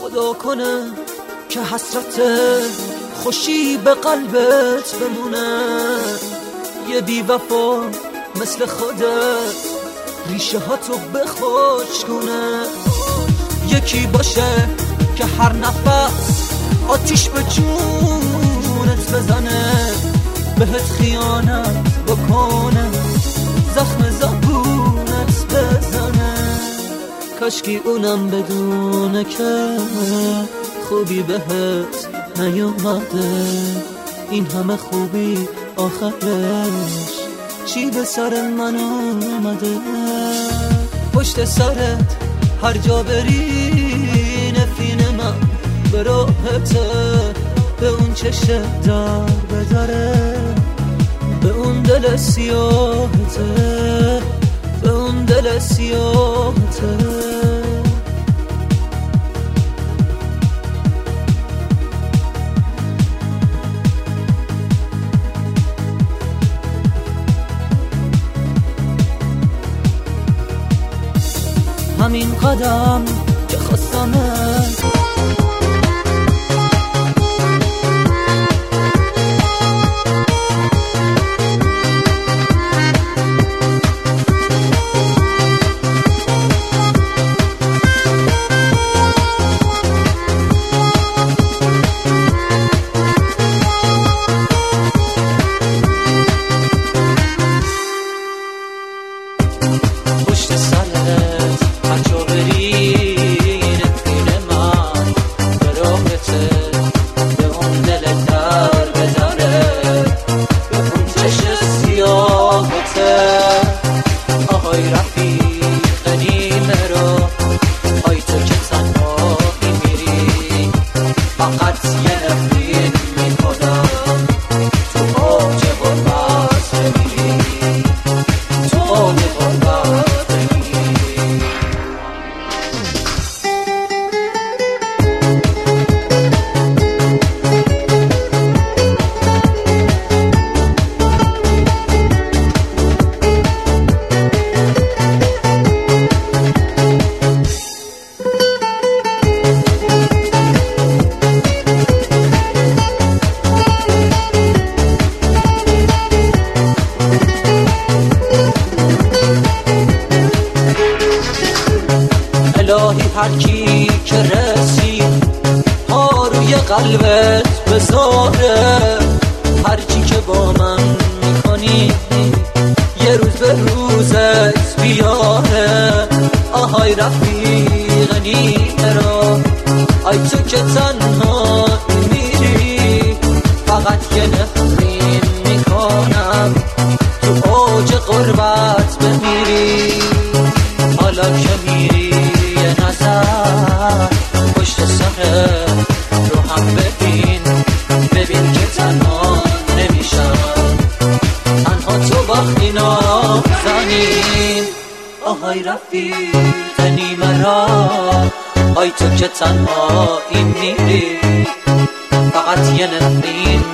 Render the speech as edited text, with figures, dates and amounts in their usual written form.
خدا کنه که حسرت خوشی به قلبت بمونه. یه بی وفا مثل خودت ریشه ها تو بخشک کنه. یکی باشه که هر نفس آتیش به جونت بزنه، بهت خیانت بکنه، زخم زبونت بزنه. کاشکی اونم بدونه که خوبی بهت نیومده. این همه خوبی آخرش چی به سر من آمده؟ پشت سرت هر جا بری نفین من به راحته. به اون چشم در بدره، به اون دل سیاهته، به اون دل سیاهته. همین قدم که خواستمت پشت سرت هر جا بری نفین من به راحته. به اون دل در بدره، به اون چشم سیاهته. آهای رفیق نیمه رو، آی تو که تنهایی میری. فقط یه نفرین میکنم تو اوج غربت بمیری، تو اوج غربت. الهی هر کی که رسید ها روی قلبت بذاره. هر چی که با من میکنی یه روز به روزت بیاره. آهای رفیق نیمه رو، آی تو که تنها میری. فقط یه نفرین میکنم تو اوج غربت بمیری. حالا که میری یه نظر پشت سر رو هم ببین، ببین که تنها نمیشم، تنها تو وقتی نازنین. آهای رفیق نیمه را، آی تو که تنها این میری. فقط یه نفرین